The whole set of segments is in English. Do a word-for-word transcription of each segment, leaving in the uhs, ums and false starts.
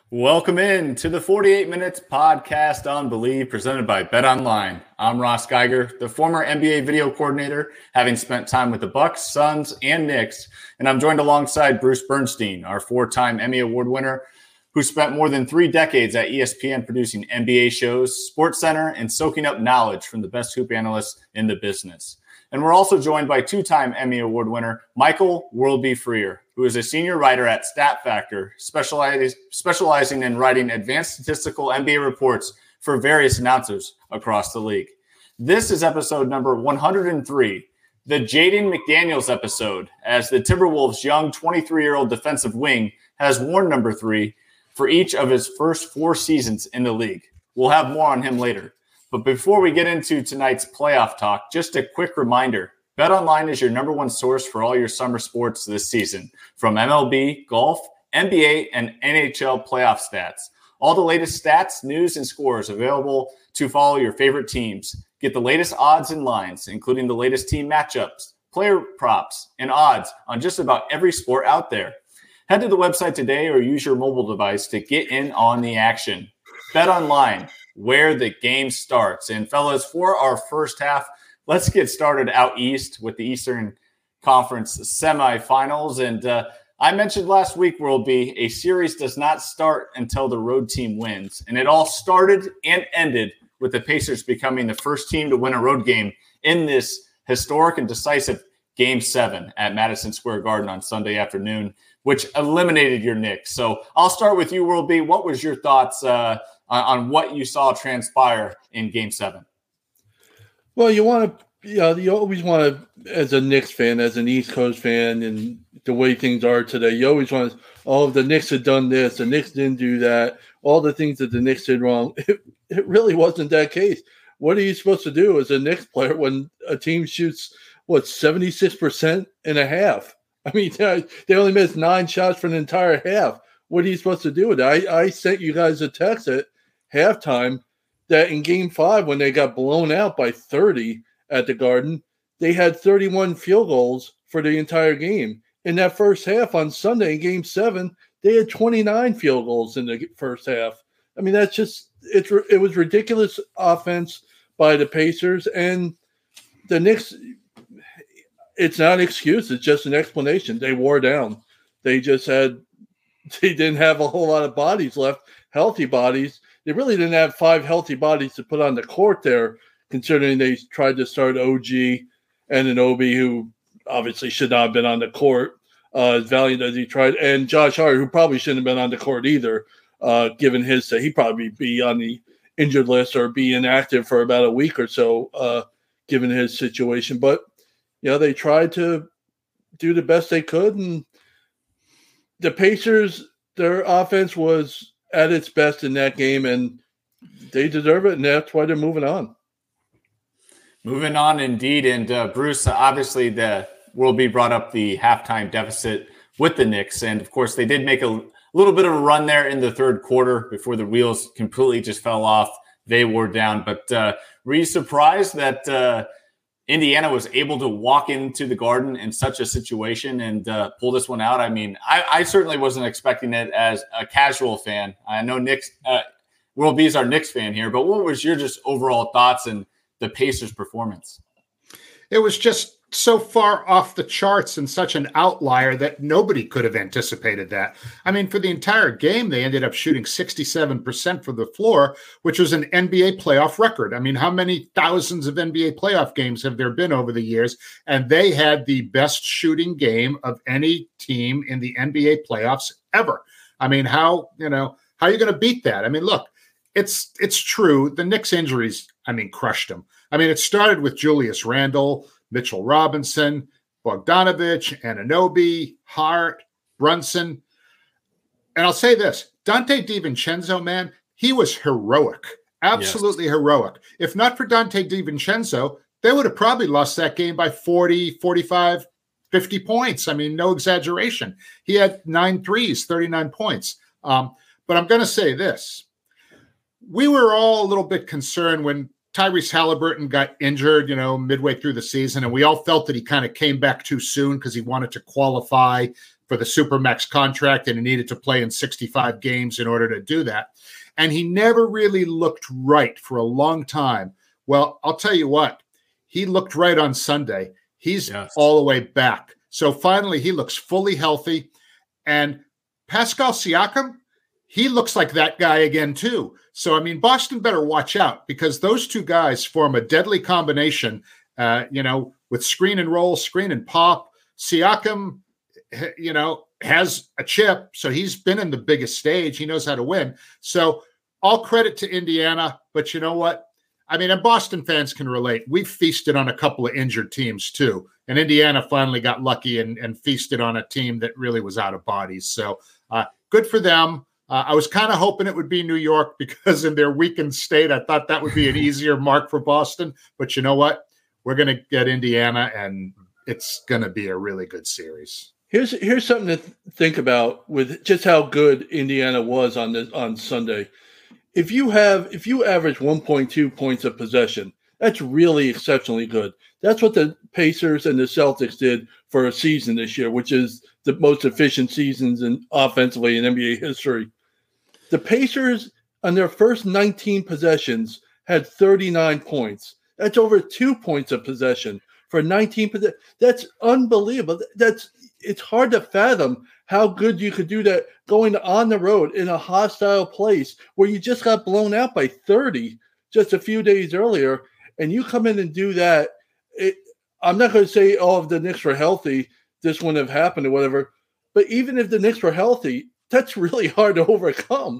Welcome in to the forty-eight minutes podcast on Believe, presented by BetOnline. I'm Ross Geiger, the former N B A video coordinator, having spent time with the Bucks, Suns, and Knicks, and I'm joined alongside Bruce Bernstein, our four-time Emmy Award winner, who spent more than three decades at E S P N producing N B A shows, SportsCenter, and soaking up knowledge from the best hoop analysts in the business. And we're also joined by two-time Emmy Award winner Michael Worldby Freer, who is a senior writer at StatFactor, specialize, specializing in writing advanced statistical N B A reports for various announcers across the league. This is episode number one hundred three, the Jaden McDaniels episode, as the Timberwolves' young twenty-three-year-old defensive wing has worn number three for each of his first four seasons in the league. We'll have more on him later. But before we get into tonight's playoff talk, just a quick reminder. BetOnline is your number one source for all your summer sports this season, from M L B, golf, N B A, and N H L playoff stats. All the latest stats, news, and scores available to follow your favorite teams. Get the latest odds and lines, including the latest team matchups, player props, and odds on just about every sport out there. Head to the website today or use your mobile device to get in on the action. BetOnline, where the game starts. And fellas, for our first half, let's get started out east with the Eastern Conference semifinals. And uh, I mentioned last week, Worldby, a series does not start until the road team wins. And it all started and ended with the Pacers becoming the first team to win a road game in this historic and decisive Game seven at Madison Square Garden on Sunday afternoon, which eliminated your Knicks. So I'll start with you, Worldby. What was your thoughts uh, on, on what you saw transpire in Game seven? Well, you want to, you know, you always want to, as a Knicks fan, as an East Coast fan, and the way things are today, you always want to, oh, the Knicks had done this, the Knicks didn't do that, all the things that the Knicks did wrong. It, it really wasn't that case. What are you supposed to do as a Knicks player when a team shoots, what, seventy-six percent and a half? I mean, they only missed nine shots for an entire half. What are you supposed to do with it? I, I sent you guys a text at halftime that in Game five, when they got blown out by thirty at the Garden, they had thirty-one field goals for the entire game. In that first half on Sunday in Game seven, they had twenty-nine field goals in the first half. I mean, that's just – it's it was ridiculous offense by the Pacers. And the Knicks – it's not an excuse. It's just an explanation. They wore down. They just had – they didn't have a whole lot of bodies left, healthy bodies. They really didn't have five healthy bodies to put on the court there, considering they tried to start O G and Anunoby, who obviously should not have been on the court, uh, as valiant as he tried, and Josh Hart, who probably shouldn't have been on the court either, uh, given his – he'd probably be on the injured list or be inactive for about a week or so, uh, given his situation. But, you know, they tried to do the best they could, and the Pacers, their offense was at its best in that game, and they deserve it, and that's why they're moving on. Moving on, indeed. And uh, Bruce, obviously the Worldby brought up the halftime deficit with the Knicks, and of course they did make a little bit of a run there in the third quarter before the wheels completely just fell off. They were down. But uh, were you surprised that uh, Indiana was able to walk into the Garden in such a situation and uh, pull this one out? I mean, I, I certainly wasn't expecting it as a casual fan. I know Knicks, uh, Worldby is our Knicks fan here, but what was your just overall thoughts and the Pacers' performance? It was just so far off the charts and such an outlier that nobody could have anticipated that. I mean, for the entire game, they ended up shooting sixty-seven percent from the floor, which was an N B A playoff record. I mean, how many thousands of N B A playoff games have there been over the years? And they had the best shooting game of any team in the N B A playoffs ever. I mean, how, you know, how are you going to beat that? I mean, look, it's, it's true. The Knicks injuries, I mean, crushed them. I mean, it started with Julius Randle, Mitchell Robinson, Bogdanovich, Anunoby, Hart, Brunson. And I'll say this, Dante DiVincenzo, man, he was heroic, absolutely yes. heroic. If not for Dante DiVincenzo, they would have probably lost that game by forty, forty-five, fifty points. I mean, no exaggeration. He had nine threes, thirty-nine points. Um, but I'm going to say this. We were all a little bit concerned when Tyrese Halliburton got injured, you know, midway through the season, and we all felt that he kind of came back too soon because he wanted to qualify for the Supermax contract and he needed to play in sixty-five games in order to do that. And he never really looked right for a long time. Well, I'll tell you what, he looked right on Sunday. He's yes. all the way back. So finally, he looks fully healthy. And Pascal Siakam, he looks like that guy again, too. So, I mean, Boston better watch out because those two guys form a deadly combination, uh, you know, with screen and roll, screen and pop. Siakam, you know, has a chip, so he's been in the biggest stage. He knows how to win. So all credit to Indiana, but you know what? I mean, and Boston fans can relate. We've feasted on a couple of injured teams too, and Indiana finally got lucky and, and feasted on a team that really was out of bodies. So uh, good for them. Uh, I was kind of hoping it would be New York because in their weakened state, I thought that would be an easier mark for Boston. But you know what? We're going to get Indiana, and it's going to be a really good series. Here's here's something to th- think about with just how good Indiana was on this on Sunday. If you have if you average one point two points of possession, that's really exceptionally good. That's what the Pacers and the Celtics did for a season this year, which is the most efficient seasons in offensively in N B A history. The Pacers on their first nineteen possessions had thirty-nine points. That's over two points of possession for nineteen possessions. That's unbelievable. That's it's hard to fathom how good you could do that going on the road in a hostile place where you just got blown out by thirty just a few days earlier, and you come in and do that. It, I'm not going to say, oh, if the Knicks were healthy, this wouldn't have happened or whatever. But even if the Knicks were healthy, that's really hard to overcome.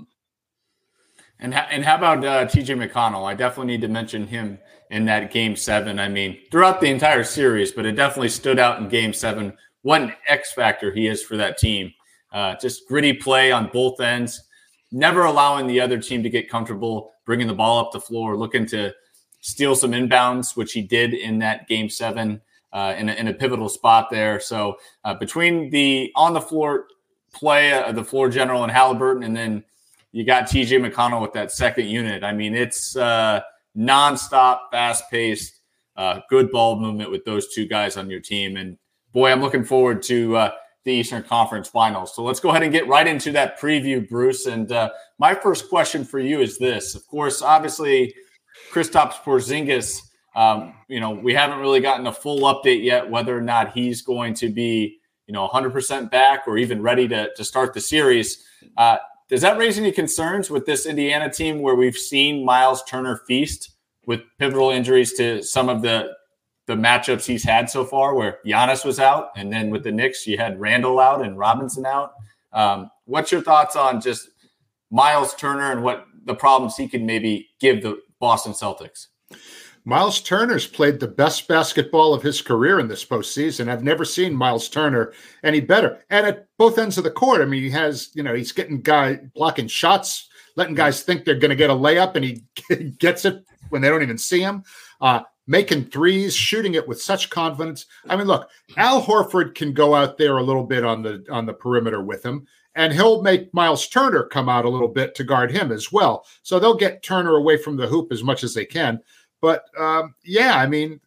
And and how about uh, T J McConnell? I definitely need to mention him in that game seven. I mean, throughout the entire series, but it definitely stood out in game seven. What an X factor he is for that team. Uh, just gritty play on both ends, never allowing the other team to get comfortable, bringing the ball up the floor, looking to steal some inbounds, which he did in that game seven uh, in, a, in a pivotal spot there. So uh, between the on the floor play, uh, the floor general and Halliburton, and then you got T J McConnell with that second unit. I mean, it's uh, nonstop, fast-paced, uh, good ball movement with those two guys on your team. And boy, I'm looking forward to uh, the Eastern Conference Finals. So let's go ahead and get right into that preview, Bruce. And uh, my first question for you is this. Of course, obviously, Kristaps Porzingis, um, you know, we haven't really gotten a full update yet whether or not he's going to be, you know, one hundred percent back or even ready to, to start the series. Uh, does that raise any concerns with this Indiana team where we've seen Miles Turner feast with pivotal injuries to some of the the matchups he's had so far, where Giannis was out, and then with the Knicks, you had Randall out and Robinson out. Um, what's your thoughts on just Miles Turner and what the problems he can maybe give the Boston Celtics? Miles Turner's played the best basketball of his career in this postseason. I've never seen Miles Turner any better. And at both ends of the court, I mean, he has, you know, he's getting guy blocking shots, letting guys think they're going to get a layup, and he gets it when they don't even see him. Uh, making threes, shooting it with such confidence. I mean, look, Al Horford can go out there a little bit on the on the perimeter with him, and he'll make Miles Turner come out a little bit to guard him as well. So they'll get Turner away from the hoop as much as they can. But, um, yeah, I mean,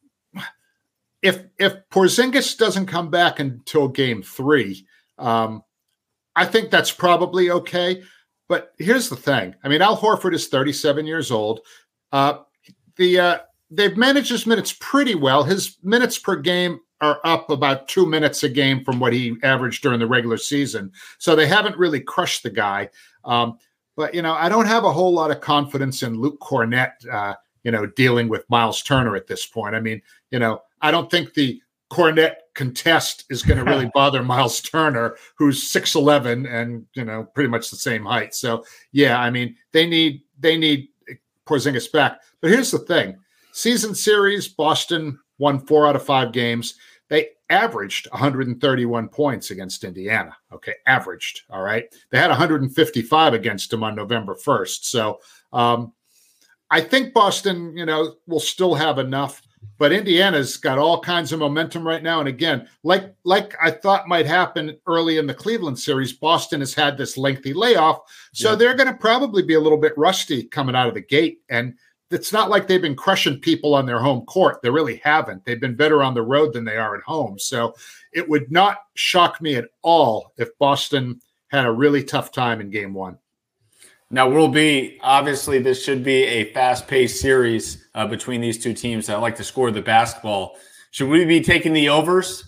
if if Porzingis doesn't come back until game three, um, I think that's probably okay. But here's the thing. I mean, Al Horford is thirty-seven years old. Uh, the uh, They've managed his minutes pretty well. His minutes per game are up about two minutes a game from what he averaged during the regular season. So they haven't really crushed the guy. Um, but, you know, I don't have a whole lot of confidence in Luke Cornett, uh, you know, dealing with Miles Turner at this point. I mean, you know, I don't think the Cornett contest is going to really bother Miles Turner, who's six eleven and, you know, pretty much the same height. So, yeah, I mean, they need they need Porzingis back. But here's the thing. Season series, Boston won four out of five games. They averaged one hundred thirty-one points against Indiana. Okay, averaged, all right? They had one hundred fifty-five against them on November first. So um, I think Boston, you know, will still have enough. But Indiana's got all kinds of momentum right now. And again, like, like I thought might happen early in the Cleveland series, Boston has had this lengthy layoff. So yeah. They're going to probably be a little bit rusty coming out of the gate. And it's not like they've been crushing people on their home court. They really haven't. They've been better on the road than they are at home. So it would not shock me at all if Boston had a really tough time in game one. Now, will be obviously this should be a fast-paced series uh, between these two teams that like to score the basketball. Should we be taking the overs?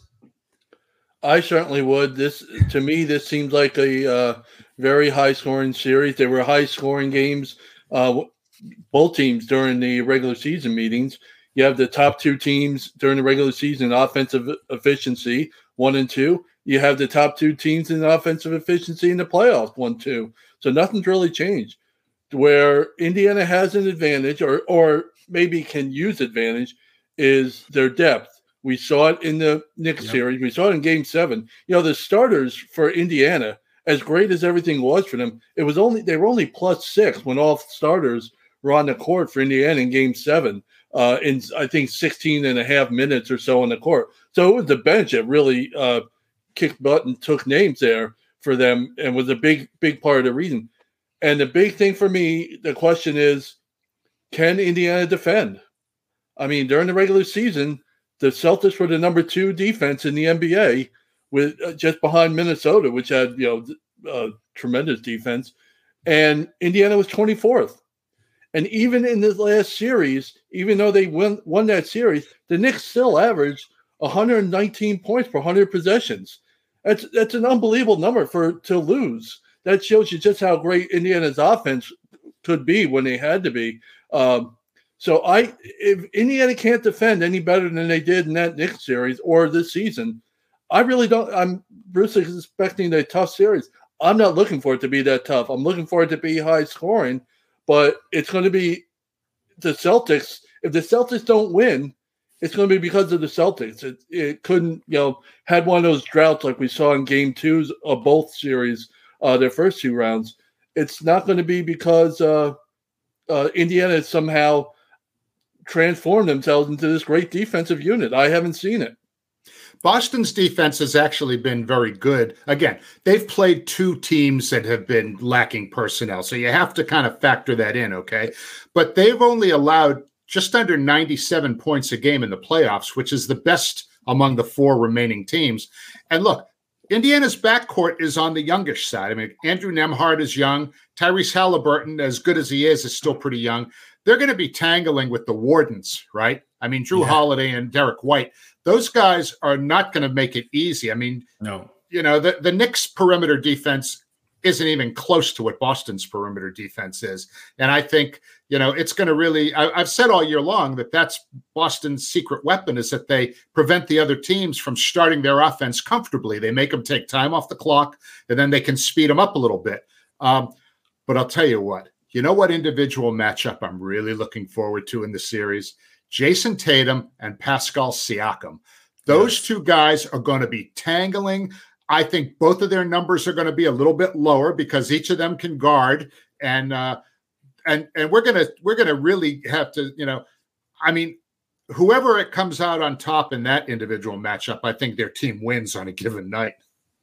I certainly would. This, to me, this seems like a uh, very high-scoring series. They were high-scoring games, uh, both teams during the regular season meetings. You have the top two teams during the regular season in offensive efficiency, one and two. You have the top two teams in offensive efficiency in the playoffs, one, two. So nothing's really changed. Where Indiana has an advantage, or or maybe can use advantage, is their depth. We saw it in the Knicks yep. series. We saw it in Game Seven. You know, the starters for Indiana, as great as everything was for them, it was only they were only plus six when all starters were on the court for Indiana in Game Seven. Uh, in I think sixteen and a half minutes or so on the court. So it was the bench that really uh, kicked butt and took names there for them, and was a big, big part of the reason. And the big thing for me, the question is, can Indiana defend? I mean, during the regular season, the Celtics were the number two defense in the N B A, with uh, just behind Minnesota, which had you know uh, tremendous defense, and Indiana was twenty-fourth. And even in this last series, even though they won, won that series, the Knicks still averaged one hundred nineteen points per one hundred possessions. That's that's an unbelievable number for to lose. That shows you just how great Indiana's offense could be when they had to be. Um, so I, if Indiana can't defend any better than they did in that Knicks series or this season, I really don't. I'm Bruce is expecting a tough series. I'm not looking for it to be that tough. I'm looking for it to be high scoring, but it's going to be the Celtics. If the Celtics don't win, it's going to be because of the Celtics. It, it couldn't, you know, had one of those droughts like we saw in game twos of both series, uh, their first two rounds. It's not going to be because uh, uh, Indiana has somehow transformed themselves into this great defensive unit. I haven't seen it. Boston's defense has actually been very good. Again, they've played two teams that have been lacking personnel, so you have to kind of factor that in, okay? But they've only allowed just under ninety-seven points a game in the playoffs, which is the best among the four remaining teams. And look, Indiana's backcourt is on the youngish side. I mean, Andrew Nembhard is young. Tyrese Halliburton, as good as he is, is still pretty young. They're going to be tangling with the Wardens, right? I mean, Drew yeah. Holiday and Derek White. Those guys are not going to make it easy. I mean, no, you know, the, the Knicks' perimeter defense isn't even close to what Boston's perimeter defense is. And I think, you know, it's going to really, I, I've said all year long that that's Boston's secret weapon, is that they prevent the other teams from starting their offense comfortably. They make them take time off the clock, and then they can speed them up a little bit. Um, but I'll tell you what, you know what individual matchup I'm really looking forward to in the series? Jason Tatum and Pascal Siakam. Those yes. two guys are going to be tangling. I think both of their numbers are going to be a little bit lower because each of them can guard, and uh, and and we're gonna we're gonna really have to, you know, I mean, whoever it comes out on top in that individual matchup, I think their team wins on a given night.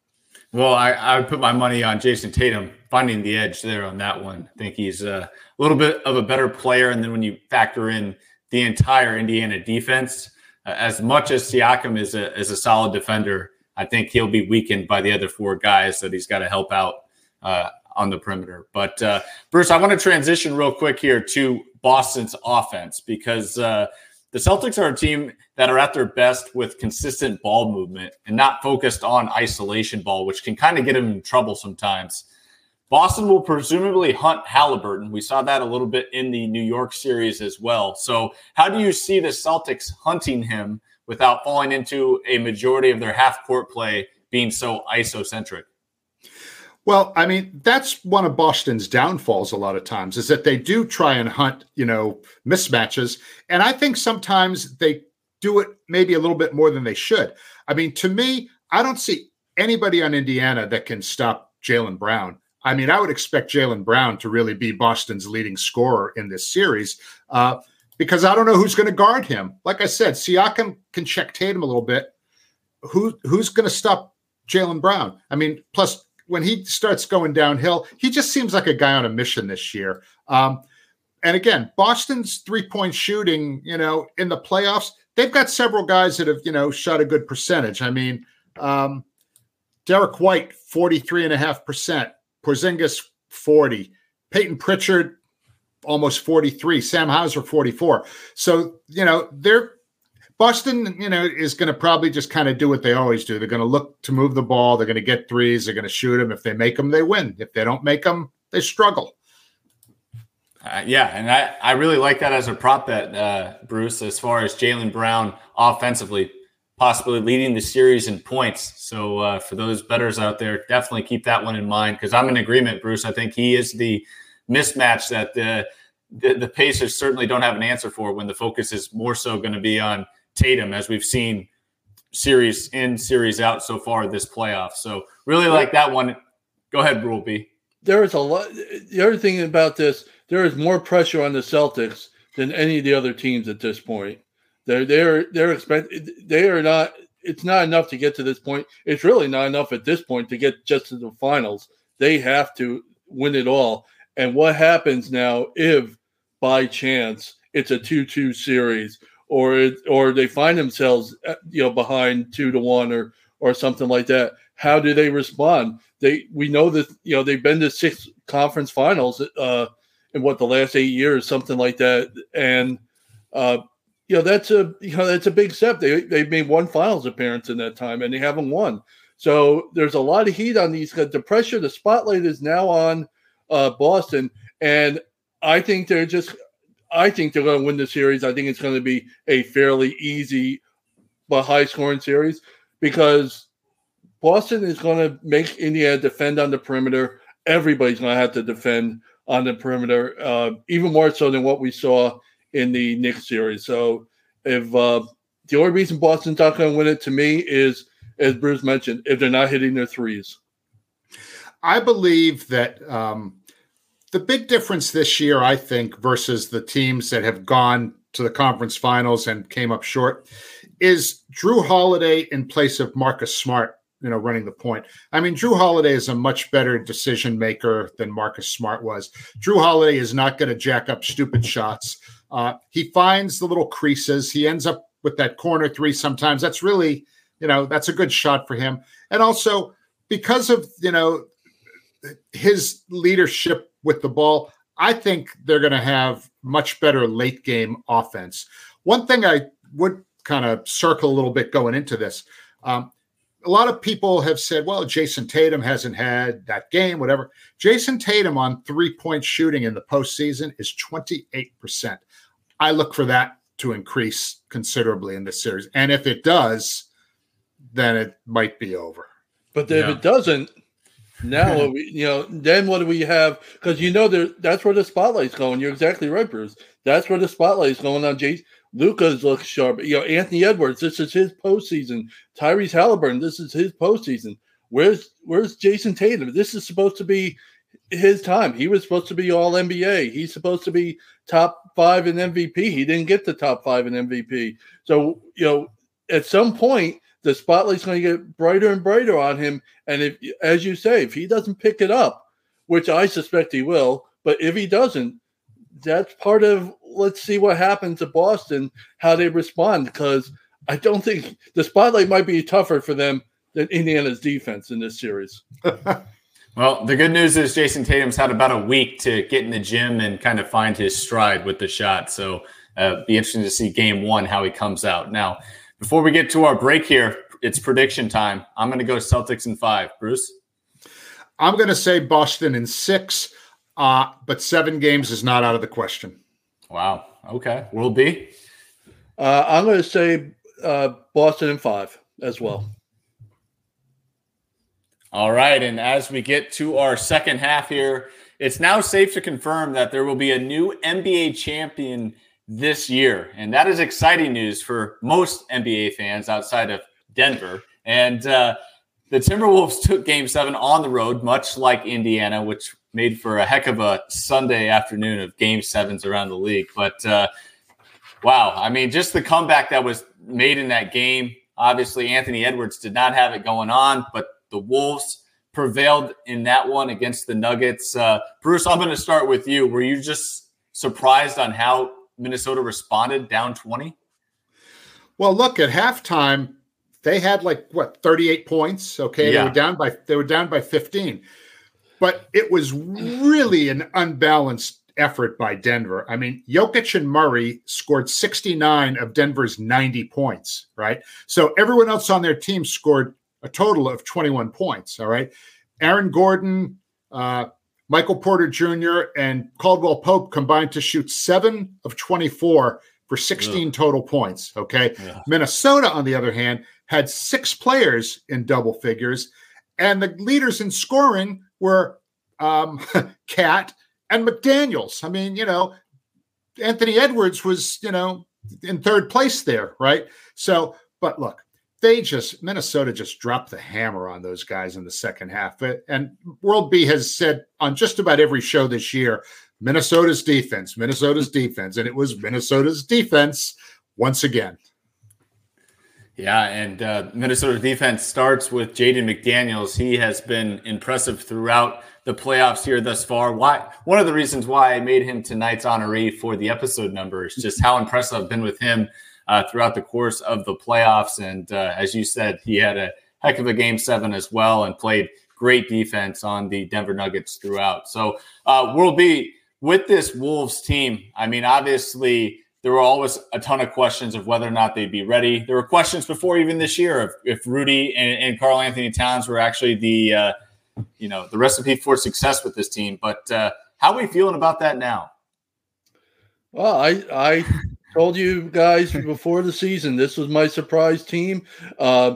Well, I, I would put my money on Jason Tatum finding the edge there on that one. I think he's a little bit of a better player, and then when you factor in the entire Indiana defense, uh, as much as Siakam is a is a solid defender, I think he'll be weakened by the other four guys that he's got to help out uh, on the perimeter. But, uh, Bruce, I want to transition real quick here to Boston's offense, because uh, the Celtics are a team that are at their best with consistent ball movement and not focused on isolation ball, which can kind of get them in trouble sometimes. Boston will presumably hunt Halliburton. We saw that a little bit in the New York series as well. So how do you see the Celtics hunting him without falling into a majority of their half-court play being so isocentric? Well, I mean, that's one of Boston's downfalls a lot of times, is that they do try and hunt, you know, mismatches. And I think sometimes they do it maybe a little bit more than they should. I mean, to me, I don't see anybody on Indiana that can stop Jaylen Brown. I mean, I would expect Jaylen Brown to really be Boston's leading scorer in this series, uh, because I don't know who's going to guard him. Like I said, Siakam can check Tatum a little bit. Who who's going to stop Jaylen Brown? I mean, plus when he starts going downhill, he just seems like a guy on a mission this year. Um, and again, Boston's three-point shooting, you know, in the playoffs, they've got several guys that have, you know, shot a good percentage. I mean, um, Derek White, forty-three point five percent. Porzingis, forty. Peyton Pritchard, almost forty-three. Sam Hauser, forty-four. So, you know, they're Boston, you know, is going to probably just kind of do what they always do. They're going to look to move the ball. They're going to get threes. They're going to shoot them. If they make them, they win. If they don't make them, they struggle. Uh, yeah, and I, I really like that as a prop bet, uh, Bruce, as far as Jaylen Brown offensively, possibly leading the series in points. So uh, for those bettors out there, definitely keep that one in mind, because I'm in agreement, Bruce. I think he is the mismatch that the, the, the Pacers certainly don't have an answer for when the focus is more so going to be on Tatum, as we've seen series in, series out so far this playoff. So really like that one. Go ahead, Rule B. There is a lot. The other thing about this, there is more pressure on the Celtics than any of the other teams at this point. They're they're they're expect they are not. It's not enough to get to this point. It's really not enough at this point to get just to the finals. They have to win it all. And what happens now if, by chance, it's a two-two series, or it, or they find themselves, you know, behind two to one or or something like that? How do they respond? They we know that, you know, they've been to six conference finals uh, in what the last eight years, something like that, and uh, you know that's a you know that's a big step. They they've made one finals appearance in that time, and they haven't won. So there's a lot of heat on these guys. The pressure, the spotlight is now on uh, Boston, and I think they're just. I think they're going to win the series. I think it's going to be a fairly easy but high-scoring series because Boston is going to make Indiana defend on the perimeter. Everybody's going to have to defend on the perimeter, uh, even more so than what we saw in the Knicks series. So if uh, the only reason Boston's not going to win it, to me, is, as Bruce mentioned, if they're not hitting their threes. I believe that um, the big difference this year, I think, versus the teams that have gone to the conference finals and came up short, is Drew Holiday in place of Marcus Smart, you know, running the point. I mean, Drew Holiday is a much better decision maker than Marcus Smart was. Drew Holiday is not going to jack up stupid shots. Uh, he finds the little creases. He ends up with that corner three sometimes. That's really, you know, that's a good shot for him. And also because of, you know, his leadership with the ball, I think they're going to have much better late game offense. One thing I would kind of circle a little bit going into this, um, a lot of people have said, well, Jason Tatum hasn't had that game, whatever. Jason Tatum on three-point shooting in the postseason is twenty-eight percent. I look for that to increase considerably in this series. And if it does, then it might be over. But if Yeah. it doesn't, now, you know, then what do we have? Because, you know, there, that's where the spotlight's going. You're exactly right, Bruce. That's where the spotlight's going on. Jay, Luka's looks sharp. You know, Anthony Edwards, this is his postseason. Tyrese Halliburton, this is his postseason. Where's where's Jason Tatum? This is supposed to be his time. He was supposed to be all N B A. He's supposed to be top five in M V P. He didn't get the top five in M V P. So, you know, at some point, the spotlight's going to get brighter and brighter on him. And if, as you say, if he doesn't pick it up, which I suspect he will, but if he doesn't, that's part of, let's see what happens to Boston, how they respond, because I don't think the spotlight might be tougher for them than Indiana's defense in this series. Well, the good news is Jason Tatum's had about a week to get in the gym and kind of find his stride with the shot. So uh, be interesting to see game one, how he comes out. Now, before we get to our break here, it's prediction time. I'm going to go Celtics in five. Bruce? I'm going to say Boston in six, uh, but seven games is not out of the question. Wow. Okay. Will be? Uh, I'm going to say uh, Boston in five as well. All right. And as we get to our second half here, it's now safe to confirm that there will be a new N B A champion this year. And that is exciting news for most N B A fans outside of Denver. And uh, the Timberwolves took game seven on the road, much like Indiana, which made for a heck of a Sunday afternoon of game sevens around the league. But uh, wow, I mean, just the comeback that was made in that game. Obviously, Anthony Edwards did not have it going on, but the Wolves prevailed in that one against the Nuggets. Uh, Bruce, I'm going to start with you. Were you just surprised on how Minnesota responded down twenty? Well, look, at halftime, they had like what, thirty-eight points. Okay. Yeah. They were down by they were down by fifteen. But it was really an unbalanced effort by Denver. I mean, Jokic and Murray scored sixty-nine of Denver's ninety points, right? So everyone else on their team scored a total of twenty-one points, all right? Aaron Gordon, uh, Michael Porter Junior, and Caldwell Pope combined to shoot seven of twenty-four for sixteen Ugh. Total points, okay? Yeah. Minnesota, on the other hand, had six players in double figures, and the leaders in scoring were um, Cat and McDaniels. I mean, you know, Anthony Edwards was, you know, in third place there, right? So, but look, they just, Minnesota just dropped the hammer on those guys in the second half. And World B has said on just about every show this year, Minnesota's defense, Minnesota's defense. And it was Minnesota's defense once again. Yeah, and uh, Minnesota defense starts with Jaden McDaniels. He has been impressive throughout the playoffs here thus far. Why? One of the reasons why I made him tonight's honoree for the episode number is just how impressive I've been with him uh, throughout the course of the playoffs. And uh, as you said, he had a heck of a game seven as well and played great defense on the Denver Nuggets throughout. So uh, World B, with this Wolves team, I mean, obviously – there were always a ton of questions of whether or not they'd be ready. There were questions before even this year of if Rudy and, and Karl Anthony Towns were actually the, uh, you know, the recipe for success with this team. But uh, how are we feeling about that now? Well, I I told you guys before the season this was my surprise team. Uh,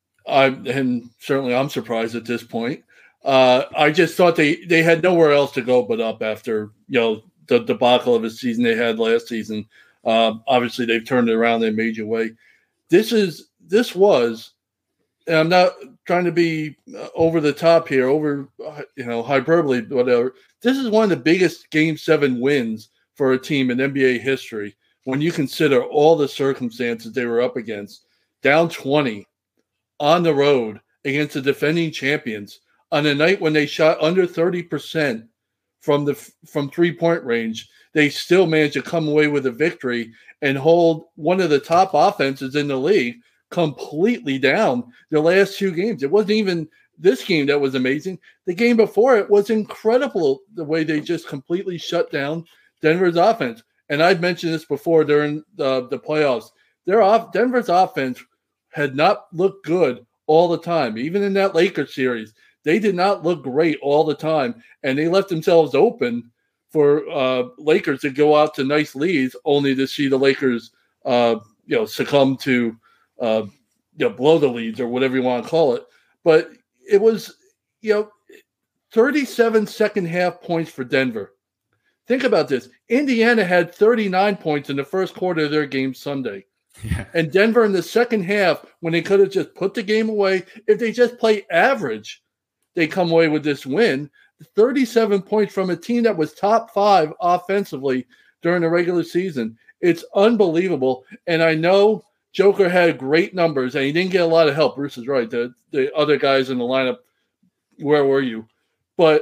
I and certainly I'm surprised at this point. Uh, I just thought they they had nowhere else to go but up after you know the debacle of the season they had last season. Um, obviously, they've turned it around. They made you way. This is this was, and I'm not trying to be uh, over the top here, over uh, you know hyperbole, whatever. This is one of the biggest Game Seven wins for a team in N B A history when you consider all the circumstances they were up against. Down twenty on the road against the defending champions on a night when they shot under thirty percent from the from three point range. They still managed to come away with a victory and hold one of the top offenses in the league completely down the last two games. It wasn't even this game that was amazing. The game before it was incredible the way they just completely shut down Denver's offense. And I've mentioned this before during the, the playoffs. Their off Denver's offense had not looked good all the time. Even in that Lakers series, they did not look great all the time, and they left themselves open for uh, Lakers to go out to nice leads, only to see the Lakers, uh, you know, succumb to, uh, you know, blow the leads or whatever you want to call it. But it was, you know, thirty-seven second half points for Denver. Think about this. Indiana had thirty-nine points in the first quarter of their game Sunday. Yeah. And Denver in the second half, when they could have just put the game away, if they just play average, they come away with this win. thirty-seven points from a team that was top five offensively during the regular season. It's unbelievable. And I know Joker had great numbers, and he didn't get a lot of help. Bruce is right. The, the other guys in the lineup, where were you? But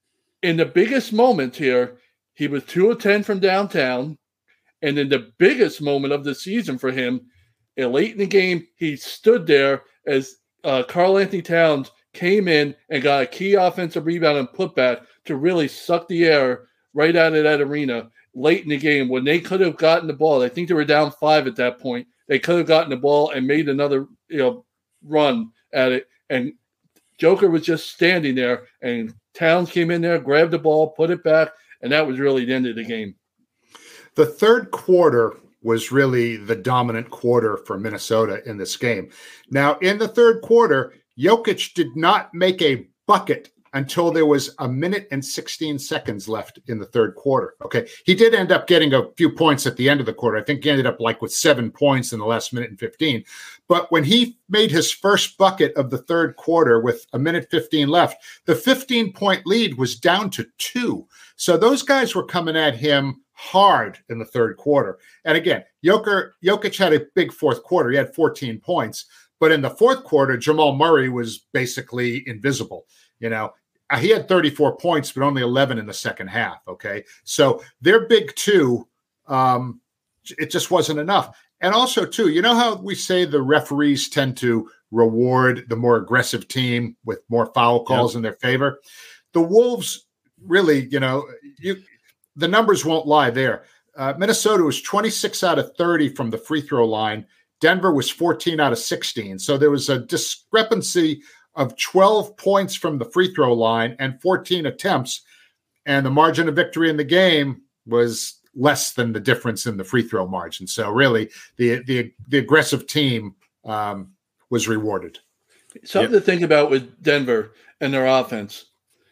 in the biggest moment here, he was two of ten from downtown. And in the biggest moment of the season for him, late in the game, he stood there as uh, Karl Anthony Towns came in and got a key offensive rebound and putback to really suck the air right out of that arena late in the game when they could have gotten the ball. I think they were down five at that point. They could have gotten the ball and made another you know run at it. And Joker was just standing there, and Towns came in there, grabbed the ball, put it back, and that was really the end of the game. The third quarter was really the dominant quarter for Minnesota in this game. Now, in the third quarter, Jokic did not make a bucket until there was a minute and sixteen seconds left in the third quarter. Okay. He did end up getting a few points at the end of the quarter. I think he ended up like with seven points in the last minute and fifteen. But when he made his first bucket of the third quarter with a minute fifteen left, the fifteen point lead was down to two. So those guys were coming at him hard in the third quarter. And again, Joker, Jokic had a big fourth quarter. He had fourteen points. But in the fourth quarter, Jamal Murray was basically invisible. You know, uh, he had thirty-four points, but only eleven in the second half. Okay. So their big two, um, it just wasn't enough. And also, too, you know how we say the referees tend to reward the more aggressive team with more foul calls yep. in their favor? The Wolves really, you know, you the numbers won't lie there. Uh, Minnesota was twenty-six out of thirty from the free throw line. Denver was fourteen out of sixteen. So there was a discrepancy of twelve points from the free throw line and fourteen attempts. And the margin of victory in the game was less than the difference in the free throw margin. So really, the the, the aggressive team um, was rewarded. Something yep. to think about with Denver and their offense.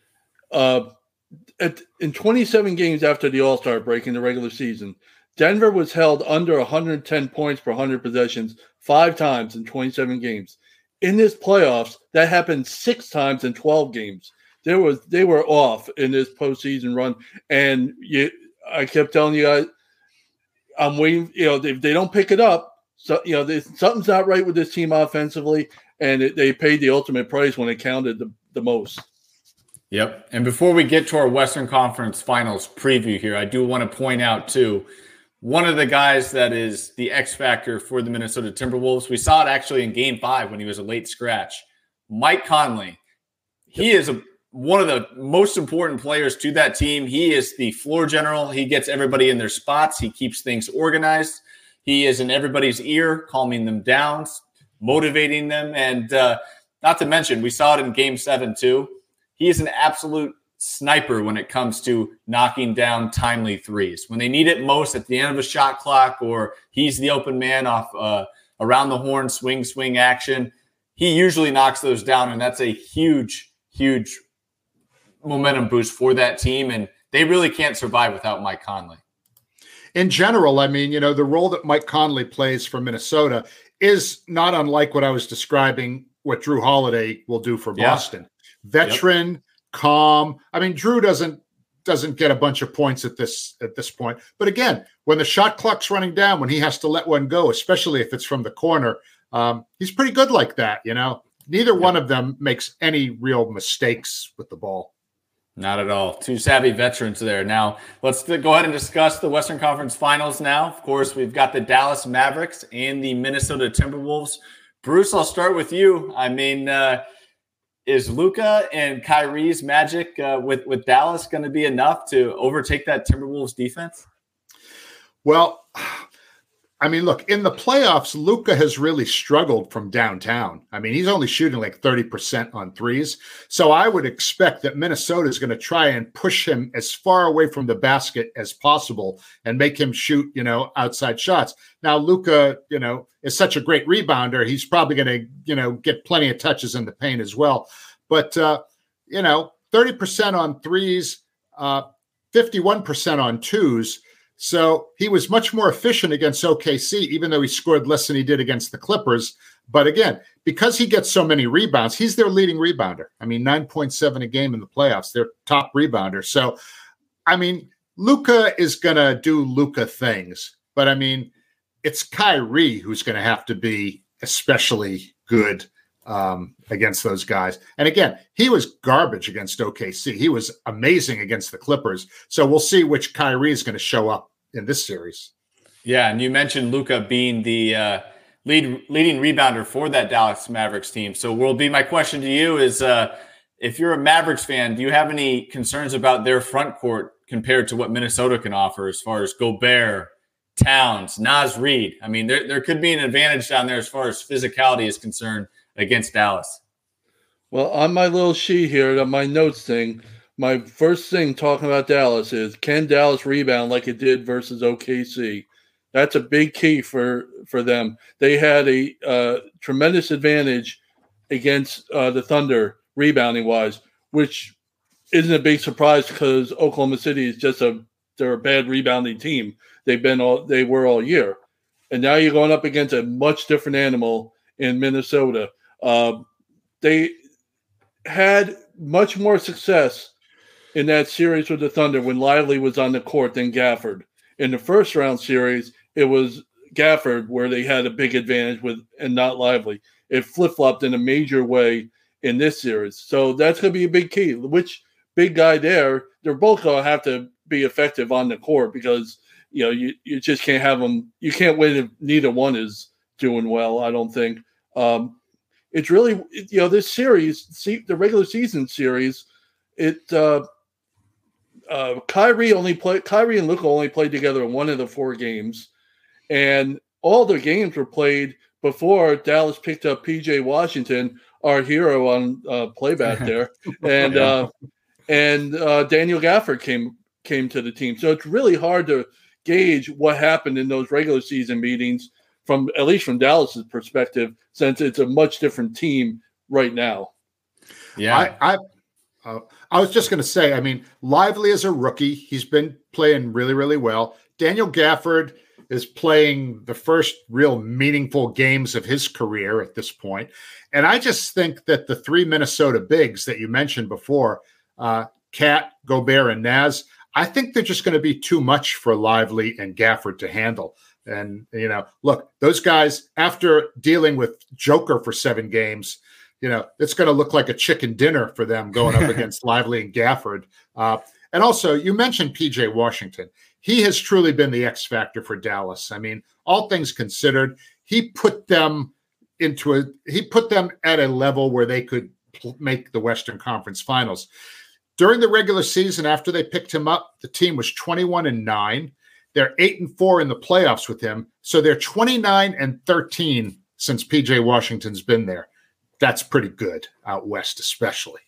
Uh, at, in twenty-seven games after the All-Star break in the regular season, Denver was held under one hundred ten points per one hundred possessions five times in twenty-seven games. In this playoffs, that happened six times in twelve games. There was they were off in this postseason run, and you, I kept telling you guys, I'm waiting. You know, if they don't pick it up, so you know, something's not right with this team offensively, and it, they paid the ultimate price when it counted the, the most. Yep. And before we get to our Western Conference Finals preview here, I do want to point out too, one of the guys that is the X factor for the Minnesota Timberwolves. We saw it actually in Game Five when he was a late scratch. Mike Conley. He is a one of the most important players to that team. He is the floor general. He gets everybody in their spots. He keeps things organized. He is in everybody's ear, calming them down, motivating them. And uh, not to mention, we saw it in Game seven too. He is an absolute sniper when it comes to knocking down timely threes. When they need it most at the end of a shot clock, or he's the open man off uh, around the horn, swing, swing action, he usually knocks those down. And that's a huge, huge momentum boost for that team, and they really can't survive without Mike Conley. In general, I mean, you know, the role that Mike Conley plays for Minnesota is not unlike what I was describing what Drew Holiday will do for Boston. Yeah. Veteran, yep. calm. I mean, Drew doesn't doesn't get a bunch of points at this at this point. But again, when the shot clock's running down, when he has to let one go, especially if it's from the corner, um, he's pretty good like that, you know. Neither yep. one of them makes any real mistakes with the ball. Not at all. Two savvy veterans there. Now, let's go ahead and discuss the Western Conference Finals now. Of course, we've got the Dallas Mavericks and the Minnesota Timberwolves. Bruce, I'll start with you. I mean, uh, is Luka and Kyrie's magic uh, with, with Dallas going to be enough to overtake that Timberwolves defense? Well, I mean, look, in the playoffs, Luka has really struggled from downtown. I mean, he's only shooting like thirty percent on threes. So I would expect that Minnesota is going to try and push him as far away from the basket as possible and make him shoot, you know, outside shots. Now, Luka, you know, is such a great rebounder. He's probably going to, you know, get plenty of touches in the paint as well. But, uh, you know, thirty percent on threes, uh, fifty-one percent on twos. So he was much more efficient against O K C, even though he scored less than he did against the Clippers. But again, because he gets so many rebounds, he's their leading rebounder. I mean, nine point seven a game in the playoffs, their top rebounder. So, I mean, Luka is going to do Luka things. But, I mean, it's Kyrie who's going to have to be especially good um, against those guys. And again, he was garbage against O K C. He was amazing against the Clippers. So we'll see which Kyrie is going to show up in this series. Yeah, and you mentioned Luka being the uh, lead leading rebounder for that Dallas Mavericks team. So will be my question to you is, uh, if you're a Mavericks fan, do you have any concerns about their front court compared to what Minnesota can offer as far as Gobert, Towns, Naz Reid? I mean, there, there could be an advantage down there as far as physicality is concerned against Dallas. Well, on my little sheet here, on my notes thing, my first thing talking about Dallas is, can Dallas rebound like it did versus O K C? That's a big key for, for them. They had a uh, tremendous advantage against uh, the Thunder rebounding-wise, which isn't a big surprise because Oklahoma City is just a they're a bad rebounding team. They've been all they were all year, and now you're going up against a much different animal in Minnesota. Uh, they had much more success in that series with the Thunder when Lively was on the court than Gafford. In the first round series, it was Gafford where they had a big advantage with and not Lively. It flip-flopped in a major way in this series. So that's going to be a big key. Which big guy there, they're both going to have to be effective on the court because, you know, you, you just can't have them. You can't win if neither one is doing well, I don't think. Um, it's really, you know, this series, see, the regular season series, it, uh, uh, Kyrie only played, Kyrie and Luka only played together in one of the four games. And all the games were played before Dallas picked up P J Washington, our hero on uh, playback there, and yeah. uh, and uh, Daniel Gafford came came to the team. So it's really hard to gauge what happened in those regular season meetings from at least from Dallas's perspective, since it's a much different team right now. Yeah, I I, uh, I was just going to say, I mean, Lively is a rookie. He's been playing really, really well. Daniel Gafford is playing the first real meaningful games of his career at this point. And I just think that the three Minnesota bigs that you mentioned before, uh, Cat, Gobert, and Naz, I think they're just going to be too much for Lively and Gafford to handle. And, you know, look, those guys, after dealing with Joker for seven games, you know, it's going to look like a chicken dinner for them going up against Lively and Gafford. Uh, and also, you mentioned P J Washington. He has truly been the X factor for Dallas. I mean, all things considered, he put them into a he put them at a level where they could make the Western Conference Finals. During the regular season, after they picked him up, the team was twenty-one and nine. They're eight and four in the playoffs with him. So they're twenty-nine and thirteen since P J Washington's been there. That's pretty good out west, especially.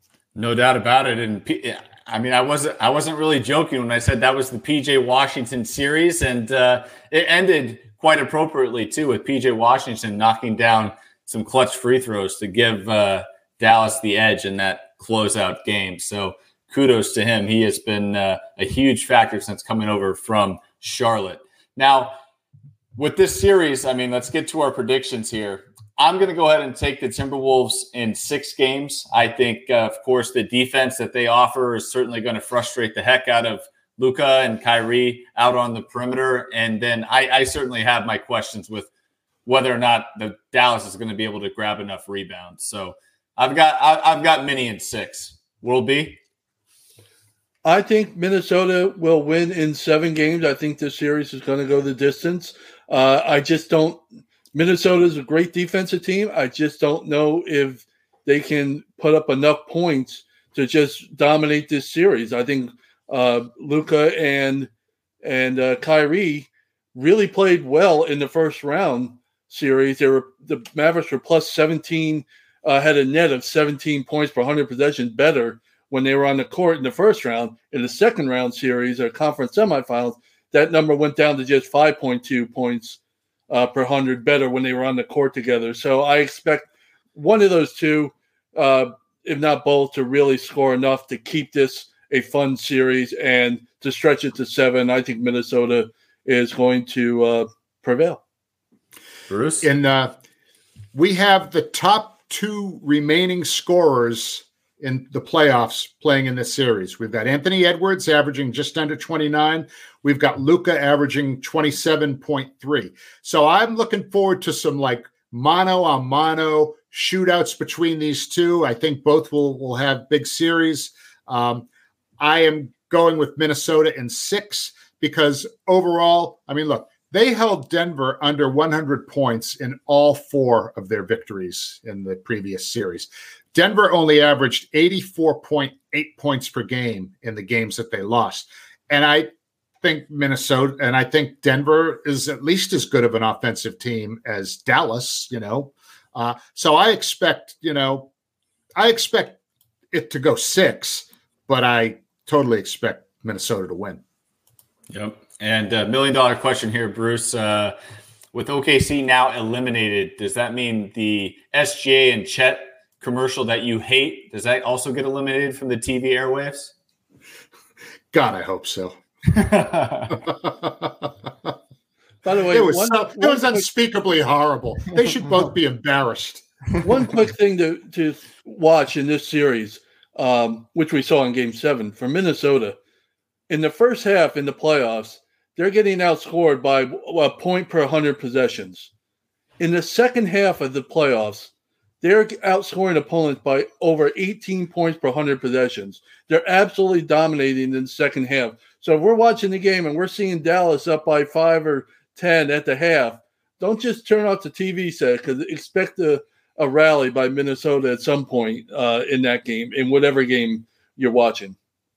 No doubt about it. And P- I mean, I wasn't I wasn't really joking when I said that was the P J Washington series, and uh, it ended quite appropriately too, with P J Washington knocking down some clutch free throws to give uh, Dallas the edge in that closeout game. So kudos to him. He has been uh, a huge factor since coming over from Charlotte. Now, with this series, I mean, let's get to our predictions here. I'm going to go ahead and take the Timberwolves in six games. I think, uh, of course, the defense that they offer is certainly going to frustrate the heck out of Luka and Kyrie out on the perimeter. And then I, I certainly have my questions with whether or not the Dallas is going to be able to grab enough rebounds. So I've got I, I've got Minnie in six. Will be. I think Minnesota will win in seven games. I think this series is going to go the distance. Uh, I just don't. Minnesota is a great defensive team. I just don't know if they can put up enough points to just dominate this series. I think uh, Luka and and uh, Kyrie really played well in the first round series. They were the Mavericks were plus seventeen, uh, had a net of seventeen points per one hundred possessions better when they were on the court in the first round. In the second round series or conference semifinals, that number went down to just five point two points Uh, per hundred better when they were on the court together. So I expect one of those two, uh, if not both, to really score enough to keep this a fun series and to stretch it to seven. I think Minnesota is going to uh, prevail. Bruce? And uh, we have the top two remaining scorers in the playoffs playing in this series. We've got Anthony Edwards averaging just under twenty-nine. We've got Luka averaging twenty-seven point three. So I'm looking forward to some like mano a mano shootouts between these two. I think both will, will have big series. Um, I am going with Minnesota in six because overall, I mean, look, they held Denver under one hundred points in all four of their victories in the previous series. Denver only averaged eighty-four point eight points per game in the games that they lost. And I think Minnesota and I think Denver is at least as good of an offensive team as Dallas, you know. Uh, so I expect, you know, I expect it to go six, but I totally expect Minnesota to win. Yep. And a million dollar question here, Bruce. Uh, with O K C now eliminated, does that mean the S G A and Chet commercial that you hate, does that also get eliminated from the T V airwaves? God, I hope so. By the way, it was, one, so, one it was quick, unspeakably horrible. They should both be embarrassed. One quick thing to, to watch in this series, um, which we saw in Game seven for Minnesota. In the first half in the playoffs, they're getting outscored by a point per one hundred possessions. In the second half of the playoffs, they're outscoring opponents by over eighteen points per one hundred possessions. They're absolutely dominating in the second half. So if we're watching the game and we're seeing Dallas up by five or ten at the half, don't just turn off the T V set, because expect a, a rally by Minnesota at some point uh, in that game, in whatever game you're watching.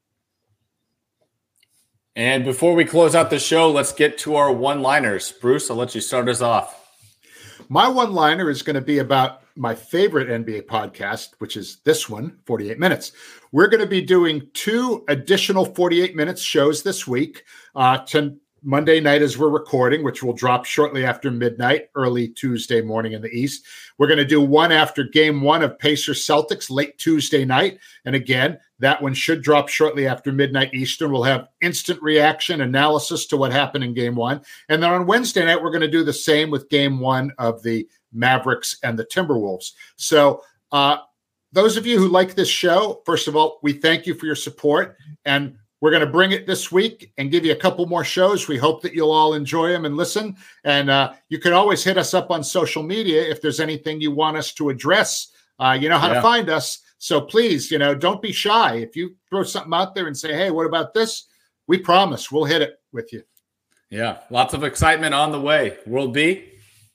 And before we close out the show, let's get to our one-liners. Bruce, I'll let you start us off. My one-liner is going to be about my favorite N B A podcast, which is this one, forty-eight minutes. We're going to be doing two additional forty-eight minutes shows this week. Uh, to Monday night as we're recording, which will drop shortly after midnight, early Tuesday morning in the East. We're going to do one after game one of Pacers Celtics late Tuesday night. And again, that one should drop shortly after midnight Eastern. We'll have instant reaction analysis to what happened in game one. And then on Wednesday night, we're going to do the same with game one of the Mavericks and the Timberwolves. So uh, those of you who like this show, first of all, we thank you for your support. And we're going to bring it this week and give you a couple more shows. We hope that you'll all enjoy them and listen. And uh, you can always hit us up on social media if there's anything you want us to address. Uh, you know how yeah. to find us. So please, you know, don't be shy. If you throw something out there and say, hey, what about this? We promise we'll hit it with you. Yeah, lots of excitement on the way. World B?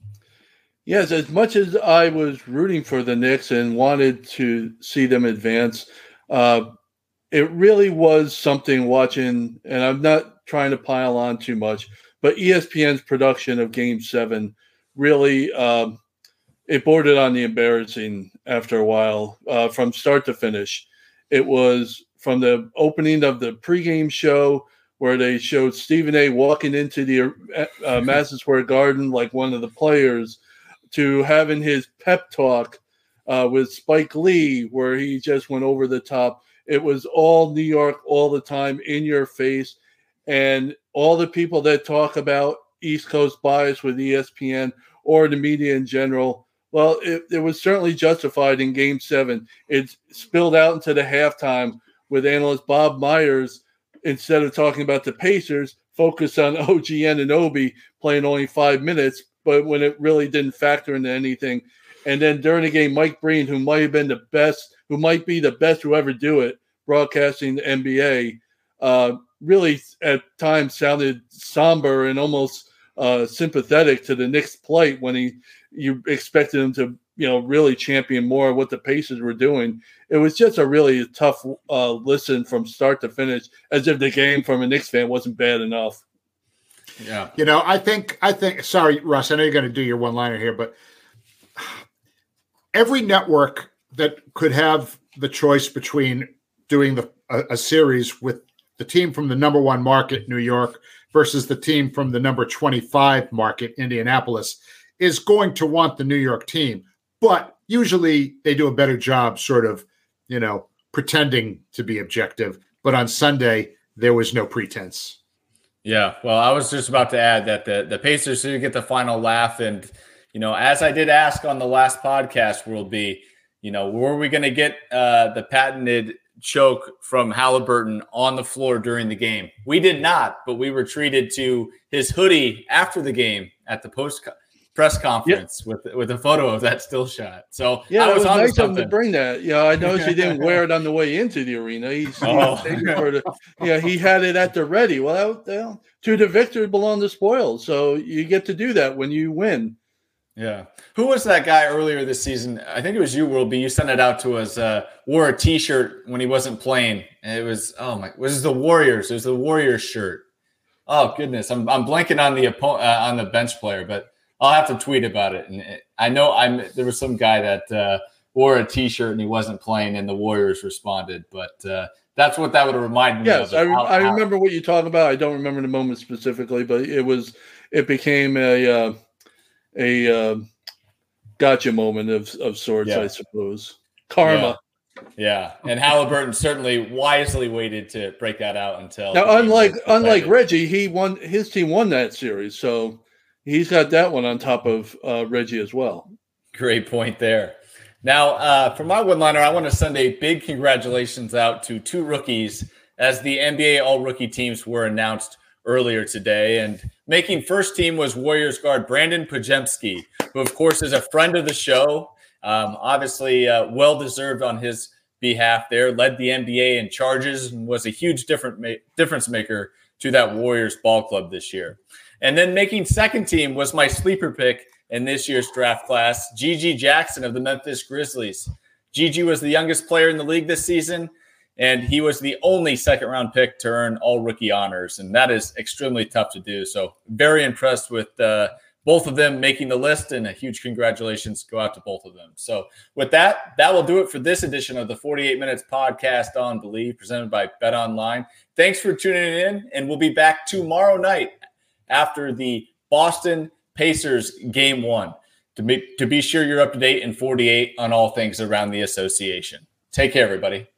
Yes, as much as I was rooting for the Knicks and wanted to see them advance, uh, it really was something watching, and I'm not trying to pile on too much, but E S P N's production of Game seven really, um, it bordered on the embarrassing after a while, uh, from start to finish. It was from the opening of the pregame show where they showed Stephen A. walking into the uh, Madison Square Garden like one of the players, to having his pep talk uh, with Spike Lee where he just went over the top. It was all New York all the time, in your face. And all the people that talk about East Coast bias with E S P N or the media in general, well, it, it was certainly justified in Game seven. It spilled out into the halftime with analyst Bob Myers, instead of talking about the Pacers, focused on O G Anunoby playing only five minutes, but when it really didn't factor into anything. And then during the game, Mike Breen, who might have been the best, who might be the best who ever do it, broadcasting the N B A, uh, really at times sounded somber and almost uh, sympathetic to the Knicks' plight when he you expected him to, you know, really champion more of what the Pacers were doing. It was just a really tough uh, listen from start to finish, as if the game from a Knicks fan wasn't bad enough. Yeah. You know, I think, I think, sorry, Russ, I know you're going to do your one-liner here, but every network that could have the choice between doing the a, a series with the team from the number one market, New York, versus the team from the number twenty-five market, Indianapolis, is going to want the New York team. But usually they do a better job sort of, you know, pretending to be objective. But on Sunday, there was no pretense. Yeah, well, I was just about to add that the, the Pacers did get the final laugh. And, you know, as I did ask on the last podcast, World B, you know, were we going to get uh, the patented choke from Halliburton on the floor during the game? We did not, but we were treated to his hoodie after the game at the post press conference yep. with with a photo of that still shot. So yeah, I was, it was on nice to of him to bring that. Yeah, I noticed he didn't wear it on the way into the arena. He's, oh. he's for the, yeah, he had it at the ready. Well, that, to the victor belong the spoils. So you get to do that when you win. Yeah. Who was that guy earlier this season? I think it was you, World B. You sent it out to us. Uh, wore a T-shirt when he wasn't playing. And it was, oh my, it was the Warriors. It was the Warriors shirt. Oh goodness. I'm I'm blanking on the opponent, uh, on the bench player, but I'll have to tweet about it. And it, I know I'm there was some guy that uh, wore a T-shirt and he wasn't playing, and the Warriors responded. But uh, that's what that would have reminded yes, me of. Yes, I, I remember what you're talking about. I don't remember the moment specifically, but it was it became a uh, a uh, gotcha moment of of sorts, yeah. I suppose. Karma. Yeah. yeah, and Halliburton certainly wisely waited to break that out until now. Unlike unlike Reggie, he won his team won that series, so he's got that one on top of uh, Reggie as well. Great point there. Now, uh, for my one-liner, I want to send a big congratulations out to two rookies as the N B A All-Rookie teams were announced earlier today. And making first team was Warriors guard Brandon Podziemski, who, of course, is a friend of the show Um, obviously, uh, well-deserved on his behalf there, led the N B A in charges and was a huge different ma- difference maker to that Warriors ball club this year. And then making second team was my sleeper pick in this year's draft class, G G Jackson of the Memphis Grizzlies. Gigi was the youngest player in the league this season, and he was the only second-round pick to earn all-rookie honors, and that is extremely tough to do. So very impressed with uh, both of them making the list, and a huge congratulations go out to both of them. So with that, that will do it for this edition of the forty-eight Minutes Podcast on Believe, presented by BetOnline. Thanks for tuning in, and we'll be back tomorrow night after the Boston Pacers game one to be, to be sure you're up to date in forty-eight on all things around the association. Take care, everybody.